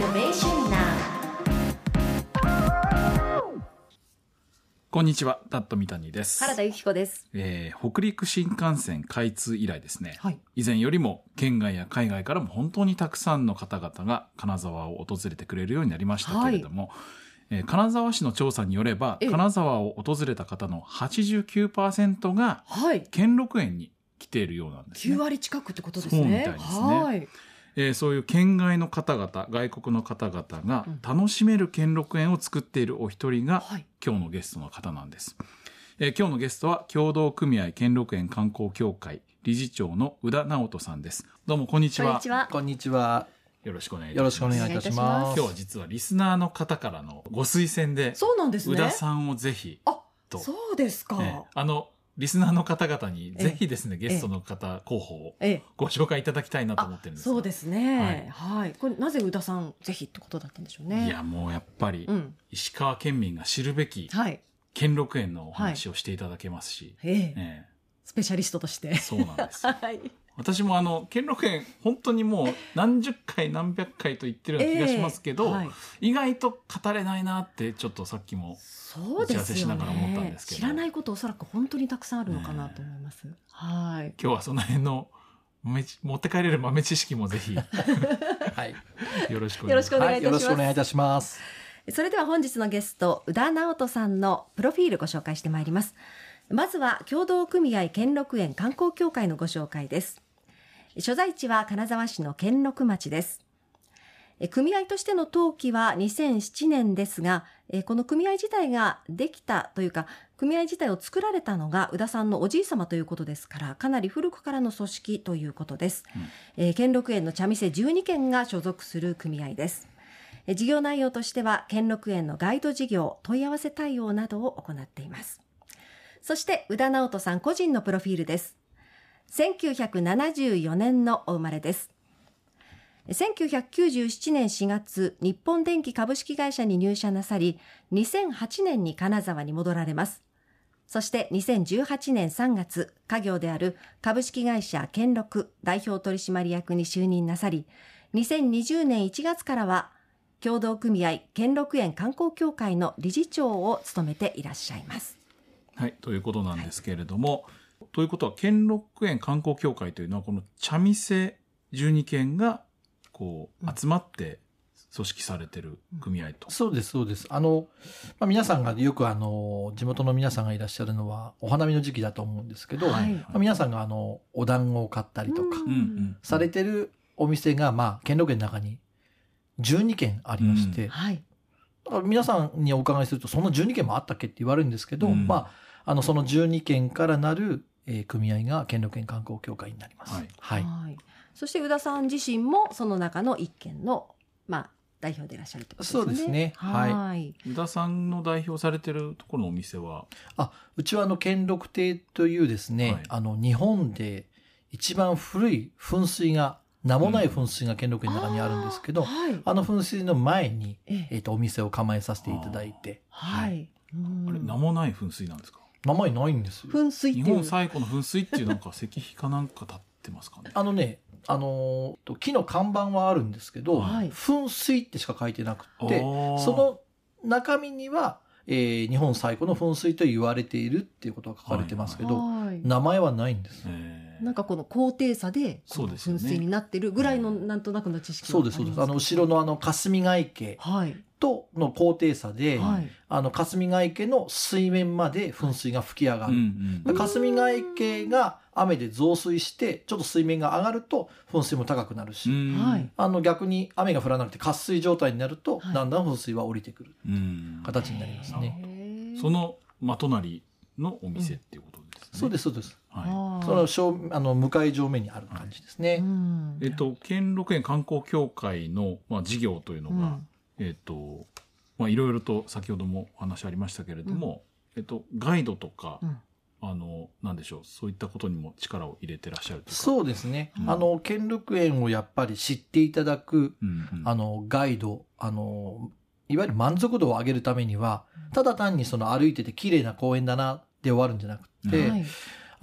Innovation Now。 こんにちは、タット三谷です。 原田由紀子です。 北陸新幹線開通以来ですね、 はい、 以前よりも県外や海外からも本当にたくさんの方々が金沢を訪れてくれるようになりましたけれども、金沢市の調査によれば、金沢を訪れた方の 89% が兼六園に来ているようなんですね。 9割近くってことですね。 そうみたいですね。そういう県外の方々、外国の方々が楽しめる兼六園を作っているお一人が、今日のゲストの方なんです。今日のゲストは協同組合兼六園観光協会理事長の宇田直人さんです。どうもこんにちは。 こんにちは。 よろしくお願いいたします。 よろしくお願いいたします。 今日は実はリスナーの方からのご推薦で、 そうなんですね。 宇田さんをぜひと。そうですか。 リスナーの方々にぜひですね、ゲストの方候補をご紹介いただきたいなと思ってるんです。 そうですね。はい。これなぜ宇田さんぜひってことだったんでしょうね。 いや、もうやっぱり、石川県民が知るべき、兼六園のお話をしていただけますし、 スペシャリストとして。 そうなんです。私も兼六園、本当にもう何十回何百回と言ってるような気がしますけど、意外と語れないなってちょっとさっきも打ち合わせしながら思ったんですけど。 知らないことおそらく本当にたくさんあるのかなと思います。はい。 今日はその辺の持って帰れる豆知識もぜひ、よろしくお願いいたします。 よろしくお願いいたします。 それでは本日のゲスト、宇田直人さんのプロフィールご紹介してまいります。まずは協同組合兼六園観光協会のご紹介です。所在地は金沢市の兼六町です。組合としての登記は2007年ですが、この組合自体ができたというか、組合自体を作られたのが宇田さんのおじい様ということですから、かなり古くからの組織ということです。兼六園の茶店12軒が所属する組合です。事業内容としては、兼六園のガイド事業、問い合わせ対応などを行っています。そして、宇田直人さん個人のプロフィールです。1974年のお生まれです。1997年4月、日本電機株式会社に入社なさり、2008年に金沢に戻られます。そして2018年3月、家業である株式会社兼六代表取締役に就任なさり、2020年1月からは、協同組合兼六園観光協会の理事長を務めていらっしゃいます。 はい、ということなんですけれども、ということは、兼六園観光協会というのは、この茶店12軒が、集まって組織されてる組合と。 そうです、そうです。皆さんがよく地元の皆さんがいらっしゃるのは、お花見の時期だと思うんですけど、皆さんがお団子を買ったりとか、されてるお店が、兼六園の中に12軒ありまして、皆さんにお伺いすると、そんな12軒もあったっけって言われるんですけど、その12軒からなる組合が兼六園観光協会になります。 そして宇田さん自身もその中の一軒の、代表でいらっしゃるってことですね。 そうですね。 宇田さんの代表されてるところのお店はうちは兼六亭というですね、日本で一番古い噴水が、名もない噴水が兼六園の中にあるんですけど、噴水の前に、お店を構えさせていただいて。 あれ、名もない噴水なんですか？ 名前ないんですよ。 噴水っていう。 日本最古の噴水っていう石碑かなんか立ってますかね？ 木の看板はあるんですけど、噴水ってしか書いてなくて、その中身には、日本最古の噴水と言われているっていうことが書かれてますけど、名前はないんです。 なんかこの高低差で、噴水になってるぐらいのなんとなくの知識があります。 そうです、そうです。後ろの霞ヶ池との高低差で、霞ヶ池の水面まで噴水が吹き上がる。霞ヶ池が雨で増水して、ちょっと水面が上がると噴水も高くなるし、逆に雨が降らなくて渇水状態になると、だんだん噴水は降りてくる形になりますね。 その真隣のお店っていうことですね。 そうです、そうです。その向かい正面にある感じですね。 兼六園観光協会の事業というのが、いろいろと先ほどもお話ありましたけれども、ガイドとか、なんでしょう、そういったことにも力を入れてらっしゃるというか。 そうですね。兼六園をやっぱり知っていただく、ガイド、いわゆる満足度を上げるためには、ただ単に歩いてて綺麗な公園だなで終わるんじゃなくて、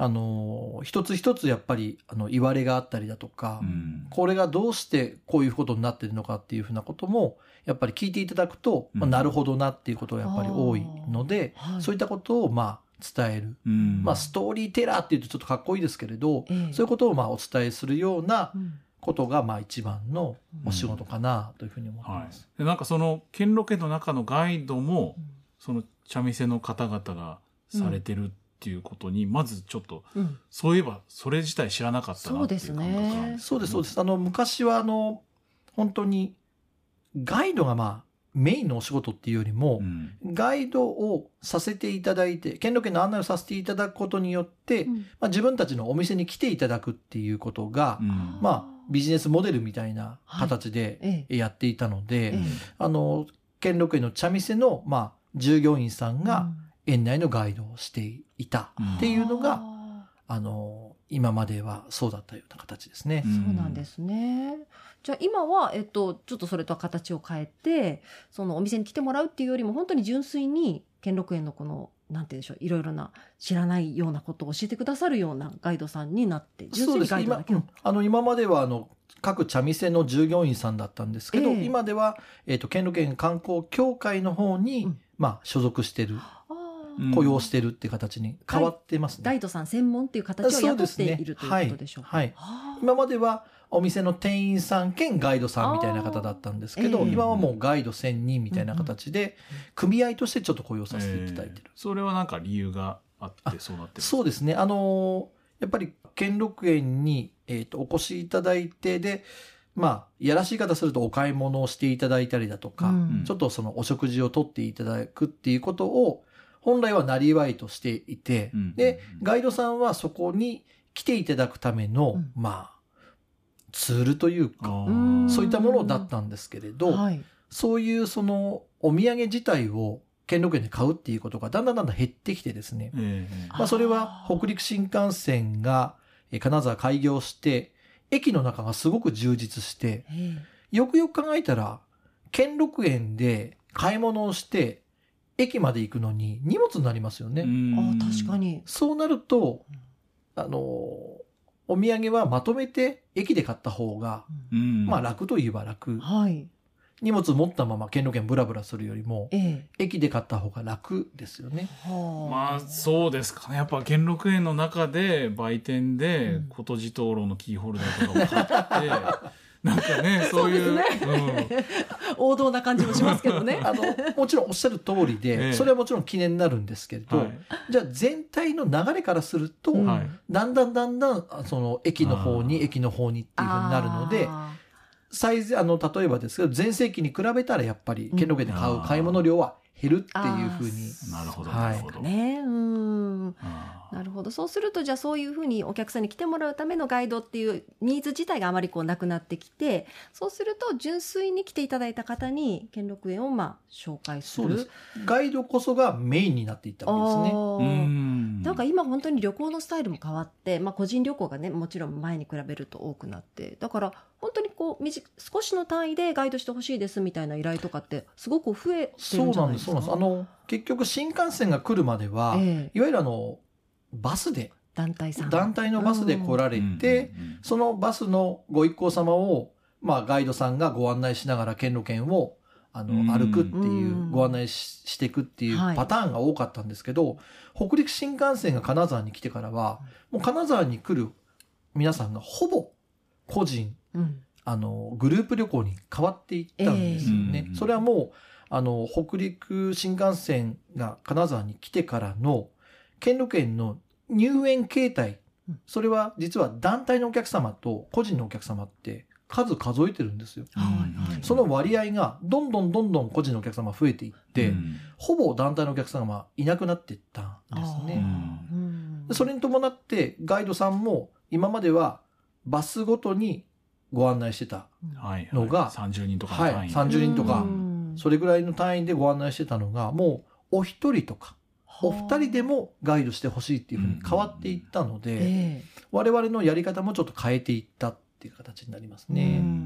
一つ一つやっぱり言われがあったりだとか、これがどうしてこういうことになってるのかっていうふうなこともやっぱり聞いていただくと、なるほどなっていうことがやっぱり多いので、そういったことを伝える、ストーリーテラーっていうとちょっとかっこいいですけれど、そういうことをお伝えするようなことが一番のお仕事かなというふうに思ってます。 でなんかその兼六園の中のガイドも、その茶店の方々がされてるっていうことに、まずちょっと、そういえばそれ自体知らなかったなっていう感覚なんです。 そうですそうです。昔は本当にガイドがメインのお仕事っていうよりも、ガイドをさせていただいて、兼六園の案内をさせていただくことによって、自分たちのお店に来ていただくっていうことが、ビジネスモデルみたいな形でやっていたので、兼六園の茶店の、従業員さんが園内のガイドをしていたっていうのが、今まではそうだったような形ですね。 そうなんですね。じゃあ今は、ちょっとそれとは形を変えて、そのお店に来てもらうっていうよりも、本当に純粋に兼六園のこの、なんて言うんでしょう、いろいろな知らないようなことを教えてくださるようなガイドさんになって、純粋にガイドだけを。 今までは各茶店の従業員さんだったんですけど、今では、兼六園観光協会の方に、所属してる。雇用してるっていう形に変わってますね。 ガイドさん専門っていう形を雇っているということでしょうか。 はい。今まではお店の店員さん兼ガイドさんみたいな方だったんですけど、今はもうガイド専任みたいな形で、組合としてちょっと雇用させていただいてる。 それはなんか理由があってそうなってる？ そうですね。やっぱり兼六園に、お越しいただいて、で、いやらしい言い方するとお買い物をしていただいたりだとか、ちょっとそのお食事をとっていただくっていうことを、本来はなりわいとしていて、で、ガイドさんはそこに来ていただくための、ツールというか、そういったものだったんですけれど、そういうそのお土産自体を兼六園で買うっていうことがだんだん減ってきてですね、それは北陸新幹線が金沢開業して、駅の中がすごく充実して、よくよく考えたら、兼六園で買い物をして、駅まで行くのに荷物になりますよね。 確かに。 そうなると、お土産はまとめて駅で買った方が、楽といえば楽。荷物持ったまま兼六園ブラブラするよりも、駅で買った方が楽ですよね。 そうですかね。やっぱ兼六園の中で売店で琴地灯籠のキーホルダーとかを買って、なんかね、そういう。 王道な感じもしますけどね。 もちろんおっしゃる通りで、それはもちろん記念になるんですけれど、じゃあ全体の流れからすると、だんだん、その駅の方にっていうふうになるので、例えばですけど、全盛期に比べたらやっぱり、兼六園で買う買い物量は減るっていうふうに。 なるほど、なるほど。 なるほど。そうすると、じゃあそういうふうにお客さんに来てもらうためのガイドっていうニーズ自体があまりなくなってきて、そうすると純粋に来ていただいた方に兼六園を紹介する。そうです。 ガイドこそがメインになっていったわけですね。 なんか今本当に旅行のスタイルも変わって、個人旅行がね、もちろん前に比べると多くなって、だから本当に少しの単位でガイドしてほしいですみたいな依頼とかってすごく増えてるんじゃないですか？ そうなんです。結局新幹線が来るまでは、いわゆるバスで、団体のバスで来られて、そのバスのご一行様を、ガイドさんがご案内しながら兼六園を歩くっていう、ご案内していくっていうパターンが多かったんですけど、北陸新幹線が金沢に来てからは、もう金沢に来る皆さんがほぼ個人、グループ旅行に変わっていったんですよね。それはもう、北陸新幹線が金沢に来てからの、兼六園の入園形態、それは実は団体のお客様と個人のお客様って数えてるんですよ。その割合がどんどん個人のお客様増えていって、ほぼ団体のお客様はいなくなっていったんですね。それに伴ってガイドさんも今まではバスごとにご案内してたのが、 30人とか 30人とか、それぐらいの単位でご案内してたのが、もうお一人とか、お二人でもガイドしてほしいっていうふうに変わっていったので、我々のやり方もちょっと変えていったっていう形になりますね。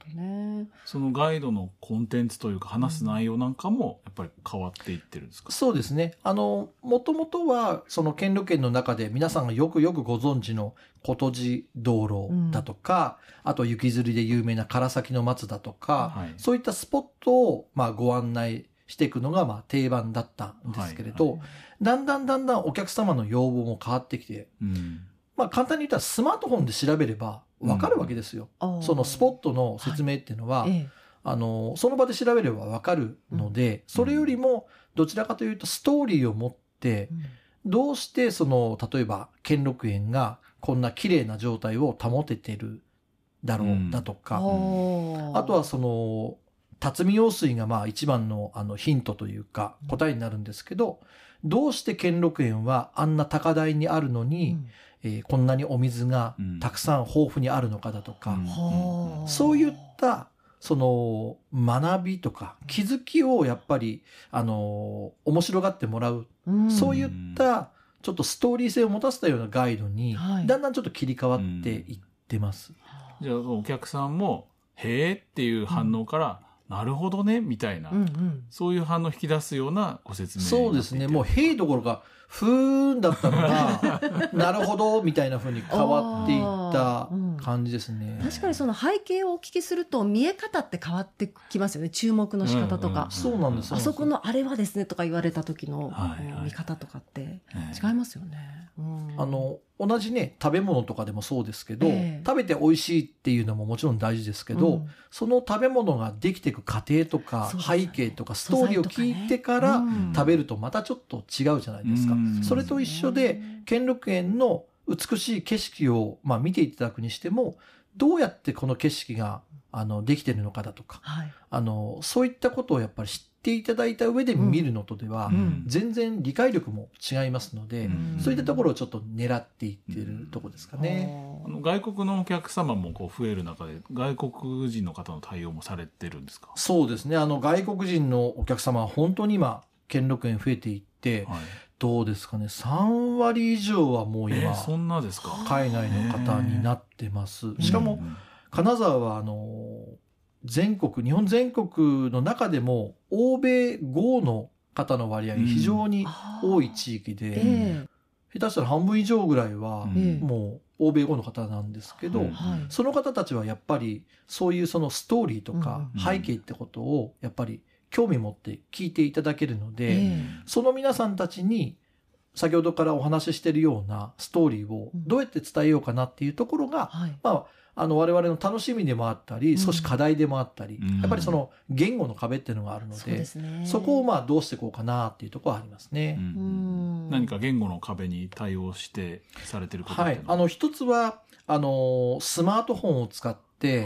どね。 そのガイドのコンテンツというか話す内容なんかもやっぱり変わっていってるんですか？ そうですね。もともとはその兼六園の中で皆さんがよくご存知の琴路道路だとか、あと雪吊りで有名な唐崎の松だとか、そういったスポットをご案内していくのが定番だったんですけれど、だんだんお客様の要望も変わってきて、簡単に言ったらスマートフォンで調べれば分かるわけですよ。そのスポットの説明っていうのは、その場で調べれば分かるので、それよりもどちらかというとストーリーを持って、どうして例えば兼六園がこんな綺麗な状態を保ててるだろうだとか、あとは辰巳用水が一番のヒントというか答えになるんですけど、どうして兼六園はあんな高台にあるのに、こんなにお水がたくさん豊富にあるのかだとか、そういった学びとか気づきをやっぱり面白がってもらう、そういったちょっとストーリー性を持たせたようなガイドにだんだんちょっと切り替わっていってます。 じゃあお客さんもへーっていう反応から、なるほどねみたいな、そういう反応を引き出すようなご説明。 そうですね。もうへーどころかふーんだったのがなるほどみたいな風に変わっていった感じですね。 確かにその背景をお聞きすると見え方って変わってきますよね。注目の仕方とか、 そうなんです。 あそこのあれはですねとか言われた時の見方とかって違いますよね。 同じね食べ物とかでもそうですけど、食べて美味しいっていうのももちろん大事ですけど、その食べ物ができていく過程とか背景とかストーリーを聞いてから食べるとまたちょっと違うじゃないですか。それと一緒で兼六園の美しい景色を見ていただくにしても、どうやってこの景色ができてるのかだとか、そういったことをやっぱり知っていただいた上で見るのとでは、全然理解力も違いますので、そういったところをちょっと狙っていってるところですかね。 外国のお客様も増える中で外国人の方の対応もされてるんですか？ そうですね。外国人のお客様は本当に今兼六園増えていって、どうですかね、3割以上はもう今、 そんなですか、 海外の方になってます。しかも金沢は日本全国の中でも欧米豪の方の割合が非常に多い地域で、下手したら半分以上ぐらいはもう欧米豪の方なんですけど、その方たちはやっぱりそういうそのストーリーとか背景ってことをやっぱり興味持って聞いていただけるので、その皆さんたちに先ほどからお話ししているようなストーリーをどうやって伝えようかなっていうところが、我々の楽しみでもあったり、少し課題でもあったり、やっぱりその言語の壁っていうのがあるので、そこをどうしていこうかなっていうところはありますね。 何か言語の壁に対応してされてることっていうのは？ 一つはスマートフォンを使って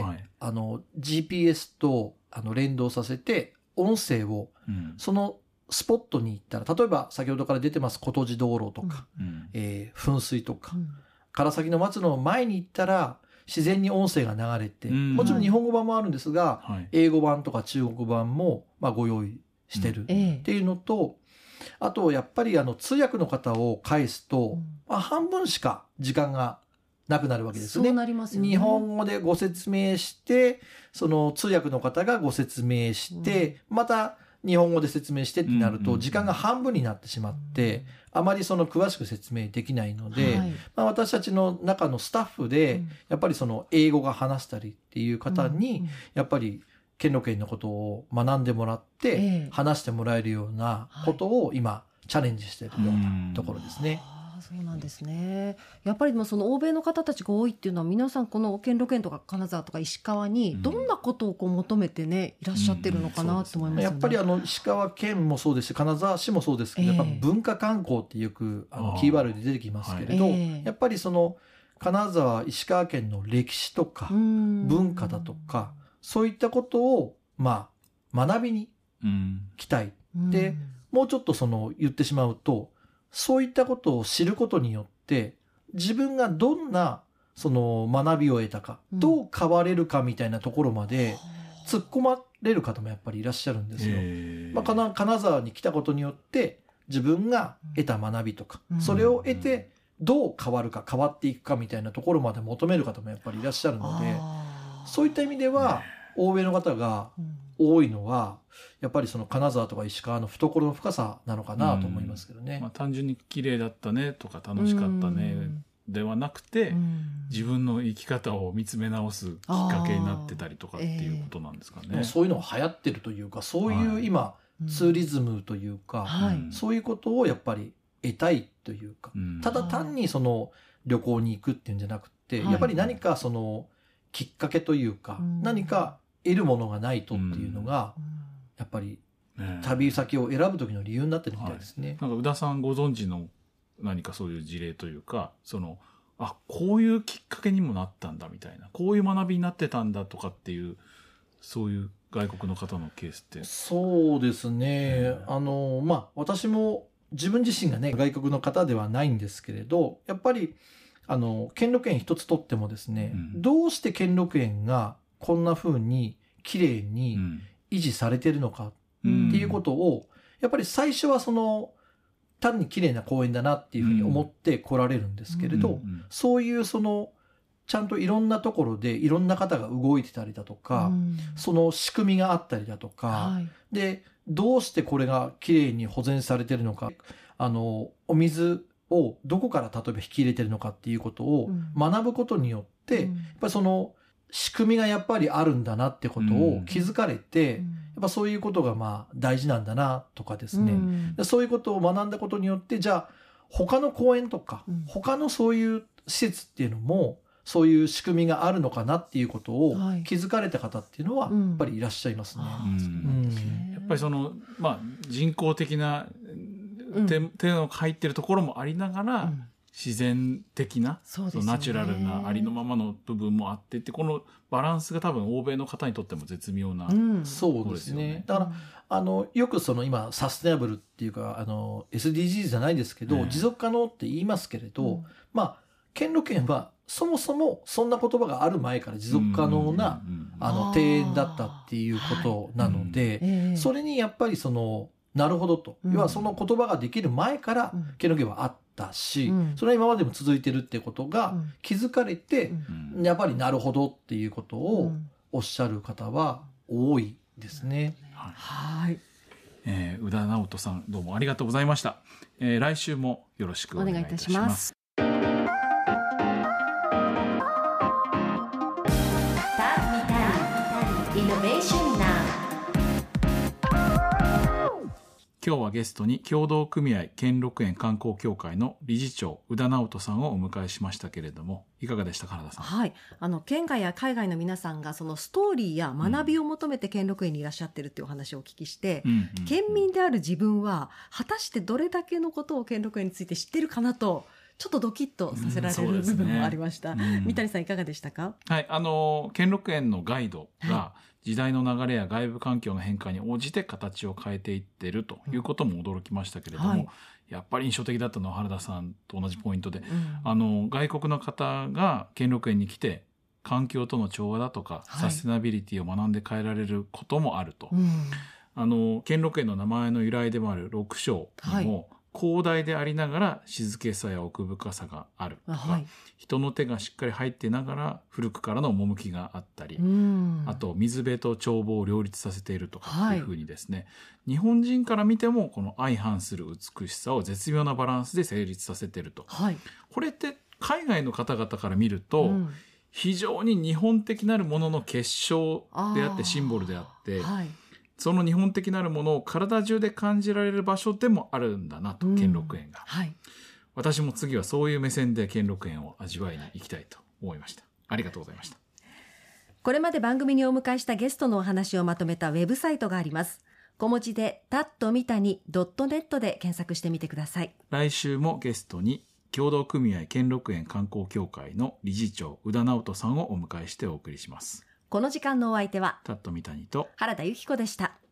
、GPS と連動させて音声を、そのスポットに行ったら、例えば先ほどから出てます琴路道路とか、噴水とか、唐崎の松の前に行ったら自然に音声が流れて、もちろん日本語版もあるんですが、英語版とか中国版もご用意してるっていうのと、あとやっぱり通訳の方を介すと、半分しか時間がなくなるわけですね。 そうなりますよね。 日本語でご説明して、その通訳の方がご説明して、また日本語で説明してってなると時間が半分になってしまって、あまりその詳しく説明できないので、私たちの中のスタッフでやっぱりその英語が話したりっていう方にやっぱり兼六園のことを学んでもらって話してもらえるようなことを今チャレンジしているようなところですね。 そうなんですね。やっぱりその欧米の方たちが多いっていうのは、皆さんこの兼六園とか金沢とか石川にどんなことを求めてね、いらっしゃってるのかなと思いますね。 やっぱり石川県もそうですし金沢市もそうですけど、やっぱ文化観光ってよくキーワードで出てきますけれど、やっぱりその金沢石川県の歴史とか文化だとか、そういったことを学びに来たい。で、もうちょっと言ってしまうと、そういったことを知ることによって自分がどんな学びを得たか、どう変われるかみたいなところまで突っ込まれる方もやっぱりいらっしゃるんですよ。金沢に来たことによって自分が得た学びとか、それを得てどう変わるか変わっていくかみたいなところまで求める方もやっぱりいらっしゃるので、そういった意味では欧米の方が多いのはやっぱりその金沢とか石川の懐の深さなのかなと思いますけどね。 単純に綺麗だったねとか楽しかったねではなくて、自分の生き方を見つめ直すきっかけになってたりとかっていうことなんですかね。 そういうのが流行ってるというか、そういう今、ツーリズムというか、そういうことをやっぱり得たいというか、ただ単にその旅行に行くっていうんじゃなくて、やっぱり何かそのきっかけというか、何か得るものがないとっていうのが、やっぱり旅先を選ぶ時の理由になってるみたいですね。 なんか宇田さんご存知の何かそういう事例というか、こういうきっかけにもなったんだみたいな、こういう学びになってたんだとかっていう、そういう外国の方のケースって。 そうですね。私も自分自身がね、外国の方ではないんですけれど、やっぱり、兼六園一つとってもですね、どうして兼六園がこんな風に綺麗に維持されてるのかっていうことを、やっぱり最初は単に綺麗な公園だなっていうふうに思って来られるんですけれど、そういうちゃんといろんなところでいろんな方が動いてたりだとか、その仕組みがあったりだとか、で、どうしてこれが綺麗に保全されてるのか、お水をどこから例えば引き入れてるのかっていうことを学ぶことによって、やっぱり仕組みがやっぱりあるんだなってことを気づかれて、やっぱそういうことが大事なんだなとかですね、そういうことを学んだことによって、じゃあ他の公園とか、他のそういう施設っていうのもそういう仕組みがあるのかなっていうことを気づかれた方っていうのはやっぱりいらっしゃいますね。 やっぱり人工的な手の入ってるところもありながら、自然的な、ナチュラルなありのままの部分もあってって、このバランスが多分欧米の方にとっても絶妙な、 そうですね。だからよく今サステナブルっていうかSDGs じゃないですけど、持続可能って言いますけれど、兼六園はそもそもそんな言葉がある前から持続可能な庭園だったっていうことなので、それにやっぱりなるほどと、要はその言葉ができる前から兼六園はあったし、それは今までも続いてるってことが気づかれて、やっぱりなるほどっていうことをおっしゃる方は多いですね。 はい。 宇田直人さん、どうもありがとうございました。来週もよろしくお願いいたします。今日はゲストに協同組合兼六園観光協会の理事長宇田直人さんをお迎えしましたけれども、いかがでしたか、原田さん。 はい、県外や海外の皆さんがそのストーリーや学びを求めて兼六園にいらっしゃってるっていうお話をお聞きして、県民である自分は果たしてどれだけのことを兼六園について知ってるかなと、ちょっとドキッとさせられる部分もありました。三谷さんいかがでしたか？ はい、兼六園のガイドが時代の流れや外部環境の変化に応じて形を変えていってるということも驚きましたけれども、やっぱり印象的だったのは原田さんと同じポイントで、外国の方が兼六園に来て環境との調和だとか、サステナビリティを学んで変えられることもあると。兼六園の名前の由来でもある六章にも、広大でありながら静けさや奥深さがあるとか、人の手がしっかり入ってながら古くからの趣があったり、あと水辺と眺望を両立させているとかっていうふうにですね、日本人から見てもこの相反する美しさを絶妙なバランスで成立させていると、これって海外の方々から見ると、非常に日本的なるものの結晶であってシンボルであって、その日本的なるものを体中で感じられる場所でもあるんだなと、兼六園が。私も次はそういう目線で兼六園を味わいに行きたいと思いました。ありがとうございました。 これまで番組にお迎えしたゲストのお話をまとめたウェブサイトがあります。小文字でtattomitani.net で検索してみてください。 来週もゲストに協同組合兼六園観光協会の理事長宇田直人さんをお迎えしてお送りします。 この時間のお相手はタットミタニと原田由紀子でした。